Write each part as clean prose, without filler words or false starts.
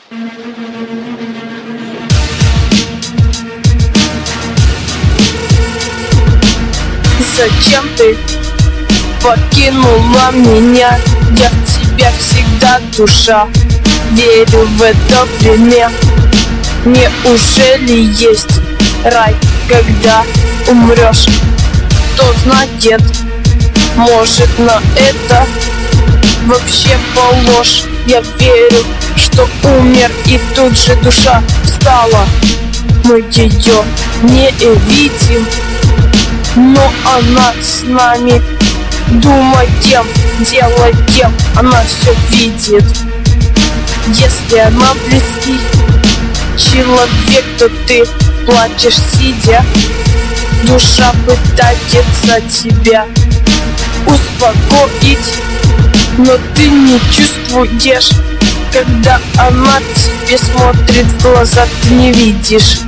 Зачем ты покинула меня? Я в тебя всегда, душа, верю в это время. Неужели есть рай, когда умрешь? Кто знает, может, на это вообще положь. Я верю, что умер, и тут же душа встала. Мы ее не видим, но она с нами. Думаем, делаем, она все видит. Если она близкий человек, то ты плачешь сидя. Душа пытается тебя успокоить, но ты не чувствуешь. Когда она тебе смотрит в глаза, ты не видишь.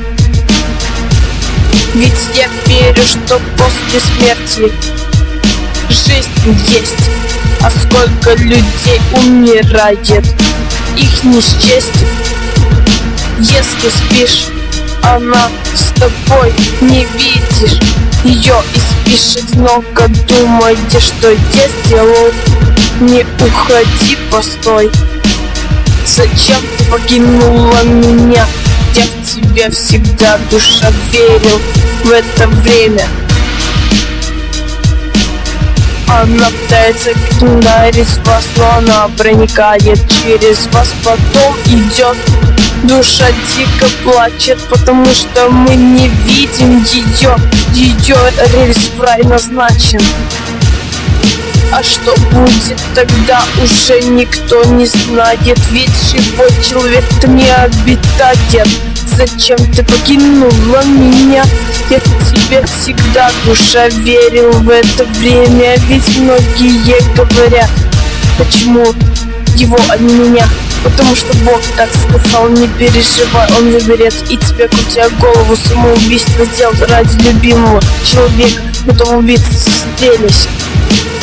Ведь я верю, что после смерти жизнь есть. А сколько людей умирает, их не счесть. Если спишь, она с тобой, не видишь ее и спишь много, думаете, что я сделал. Не уходи, постой. Зачем ты покинула меня? Я в тебя всегда, душа, верил в это время. Она пытается ударить вас, но она проникает через вас, потом идет. Душа дико плачет, потому что мы не видим ее. Ее рельс в рай назначен. А что будет тогда, уже никто не знает. Ведь живой человек-то не обитает. Зачем ты покинула меня? Я в тебя всегда, душа, верил в это время. Ведь многие говорят, почему его, а не меня? Потому что Бог так сказал, не переживай, он выберет и тебя, крутя голову. Самоубийство сделать ради любимого человека, потом убиться застрелись.